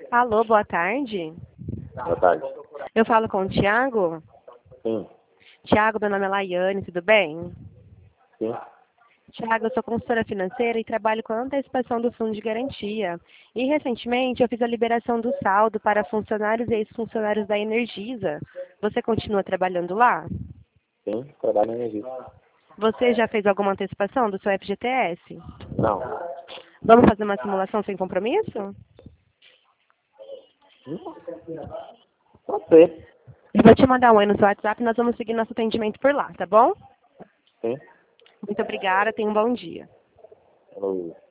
Alô, boa tarde. Boa tarde. Eu falo com o Thiago. Sim, Thiago, meu nome é Laiane, tudo bem? sim. Thiago, eu sou consultora financeira e trabalho com a antecipação do fundo de garantia. E recentemente eu fiz a liberação do saldo para funcionários e ex-funcionários da Energisa. Você continua trabalhando lá? Sim, trabalho em Egito. Você já fez alguma antecipação do seu FGTS? Não. Vamos fazer uma simulação sem compromisso? Pode ser. Eu vou te mandar um oi no seu WhatsApp e nós vamos seguir nosso atendimento por lá, tá bom? Sim. Muito obrigada, tenha um bom dia. Alô.